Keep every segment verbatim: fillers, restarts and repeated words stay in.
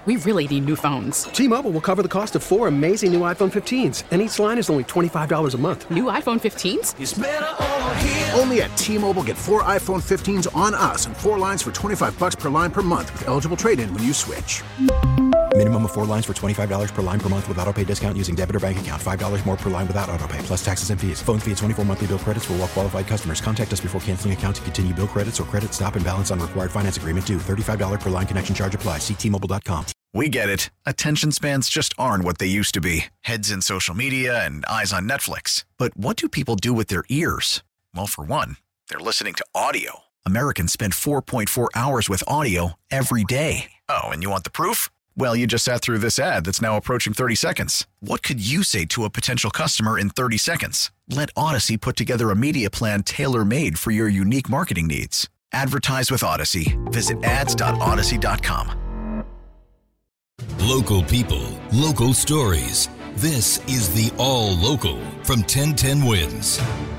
We really need new phones. T-Mobile will cover the cost of four amazing new iPhone fifteens, and each line is only twenty-five dollars a month. New iPhone fifteens? It's better over here. Only at T-Mobile, get four iPhone fifteens on us and four lines for twenty-five dollars per line per month with eligible trade-in when you switch. Minimum of four lines for twenty-five dollars per line per month with autopay discount using debit or bank account. five dollars more per line without autopay, plus taxes and fees. Phone fee at twenty-four monthly bill credits for well-qualified customers. Contact us before canceling account to continue bill credits or credit stop and balance on required finance agreement due. thirty-five dollars per line connection charge applies. See T Mobile dot com. We get it. Attention spans just aren't what they used to be. Heads in social media and eyes on Netflix. But what do people do with their ears? Well, for one, they're listening to audio. Americans spend four point four hours with audio every day. Oh, and you want the proof? Well, you just sat through this ad that's now approaching thirty seconds. What could you say to a potential customer in thirty seconds? Let Odyssey put together a media plan tailor-made for your unique marketing needs. Advertise with Odyssey. Visit ads dot odyssey dot com. Local people, local stories. This is the All Local from ten ten Wins.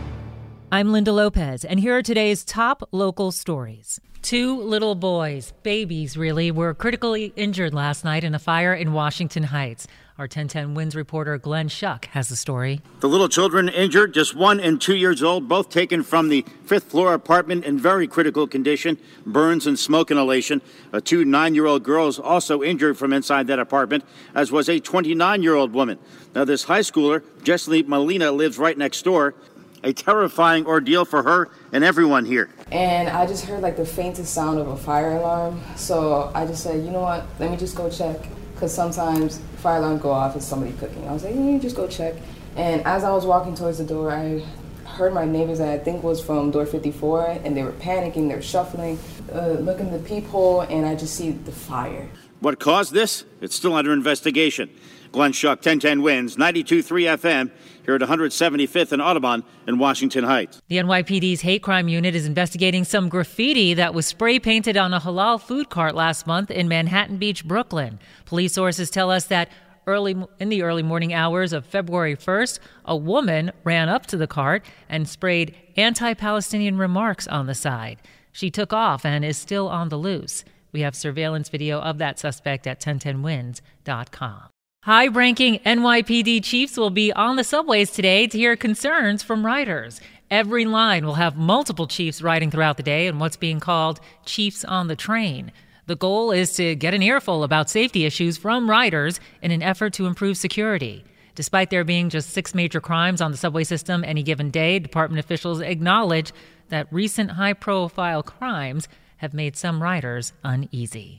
I'm Linda Lopez, and here are today's top local stories. Two little boys, babies really, were critically injured last night in a fire in Washington Heights. Our ten ten Wins reporter Glenn Schuck has the story. The little children injured, just one and two years old, both taken from the fifth floor apartment in very critical condition, burns and smoke inhalation. Uh, two nine-year-old girls also injured from inside that apartment, as was a twenty-nine-year-old woman. Now, this high schooler, Jesselie Molina, lives right next door. A terrifying ordeal for her and everyone here. And I just heard like the faintest sound of a fire alarm. So I just said, you know what, let me just go check. Because sometimes fire alarms go off, it's somebody cooking. I was like, you just go check. And as I was walking towards the door, I heard my neighbors that I think was from door fifty-four, and they were panicking, they were shuffling, uh, looking the peephole, and I just see the fire. What caused this? It's still under investigation. Glenn Schuck, ten ten Wins, ninety-two point three F M, here at one seventy-fifth and Audubon in Washington Heights. The N Y P D's hate crime unit is investigating some graffiti that was spray painted on a halal food cart last month in Manhattan Beach, Brooklyn. Police sources tell us that early in the early morning hours of February first, a woman ran up to the cart and sprayed anti-Palestinian remarks on the side. She took off and is still on the loose. We have surveillance video of that suspect at ten ten wins dot com. High-ranking N Y P D chiefs will be on the subways today to hear concerns from riders. Every line will have multiple chiefs riding throughout the day in what's being called Chiefs on the Train. The goal is to get an earful about safety issues from riders in an effort to improve security. Despite there being just six major crimes on the subway system any given day, department officials acknowledge that recent high-profile crimes have made some riders uneasy.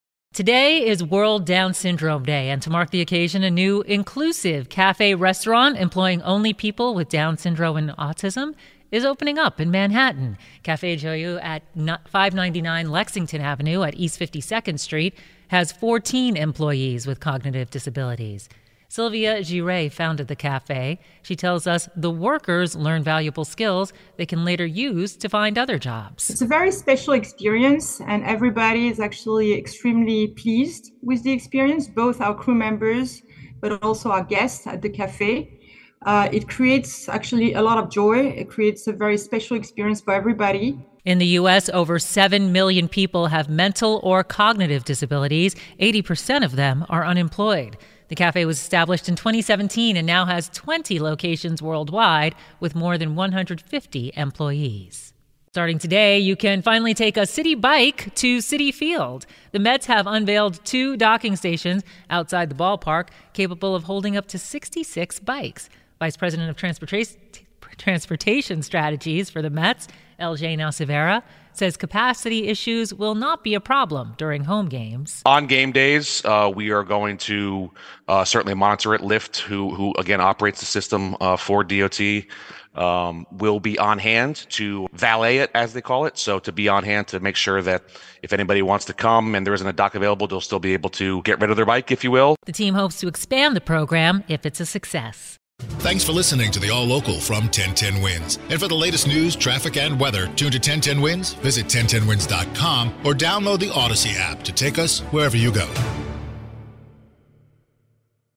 Today is World Down Syndrome Day, and to mark the occasion, a new inclusive cafe restaurant employing only people with Down syndrome and autism is opening up in Manhattan. Cafe Joyeux at five ninety-nine Lexington Avenue at East fifty-second Street has fourteen employees with cognitive disabilities. Sylvia Giray founded the cafe. She tells us the workers learn valuable skills they can later use to find other jobs. It's a very special experience, and everybody is actually extremely pleased with the experience, both our crew members, but also our guests at the cafe. Uh, it creates actually a lot of joy. It creates a very special experience for everybody. In the U S, over seven million people have mental or cognitive disabilities. eighty percent of them are unemployed. The cafe was established in twenty seventeen and now has twenty locations worldwide with more than one hundred fifty employees. Starting today, you can finally take a city bike to Citi Field. The Mets have unveiled two docking stations outside the ballpark capable of holding up to sixty-six bikes. Vice President of Transportation Transportation Strategies for the Mets, L J Nacivera, says capacity issues will not be a problem during home games. On game days, uh, we are going to uh, certainly monitor it. Lyft, who, who again operates the system uh, for D O T, um, will be on hand to valet it, as they call it. So to be on hand to make sure that if anybody wants to come and there isn't a dock available, they'll still be able to get rid of their bike, if you will. The team hopes to expand the program if it's a success. Thanks for listening to the All Local from ten ten Wins. And for the latest news, traffic, and weather, tune to ten ten Wins, visit ten ten wins dot com, or download the Odyssey app to take us wherever you go.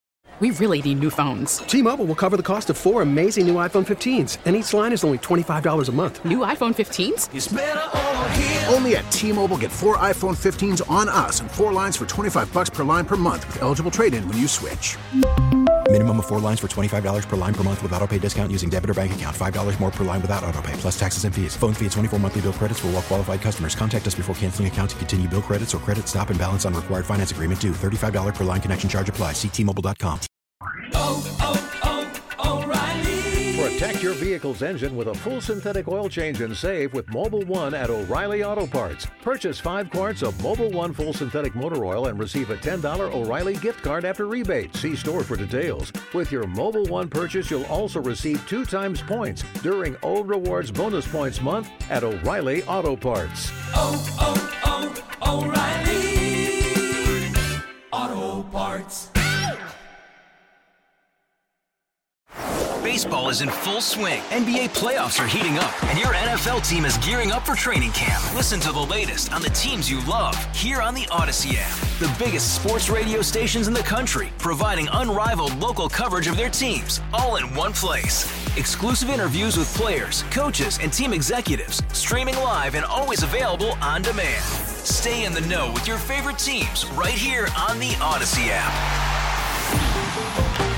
We really need new phones. T-Mobile will cover the cost of four amazing new iPhone fifteens, and each line is only twenty-five dollars a month. New iPhone fifteens? It's better over here. Only at T-Mobile, get four iPhone fifteens on us and four lines for twenty-five bucks per line per month with eligible trade-in when you switch. Minimum of four lines for twenty-five dollars per line per month with autopay discount using debit or bank account. five dollars more per line without autopay, plus taxes and fees. Phone fee at twenty-four monthly bill credits for well-qualified customers. Contact us before canceling account to continue bill credits or credit stop and balance on required finance agreement due. thirty-five dollars per line connection charge applies. See T Mobile dot com. Oh, oh, oh, O'Reilly. Protect your vehicle's engine with a full synthetic oil change and save with Mobil one at O'Reilly Auto Parts. Purchase five quarts of Mobil one full synthetic motor oil and receive a ten dollars O'Reilly gift card after rebate. See store for details. With your Mobil one purchase, you'll also receive two times points during O Rewards Bonus Points Month at O'Reilly Auto Parts. Oh, oh, oh, O'Reilly Auto Parts. Baseball is in full swing. N B A playoffs are heating up, and your N F L team is gearing up for training camp. Listen to the latest on the teams you love here on the Odyssey app. The biggest sports radio stations in the country, providing unrivaled local coverage of their teams, all in one place. Exclusive interviews with players, coaches, and team executives, streaming live and always available on demand. Stay in the know with your favorite teams right here on the Odyssey app.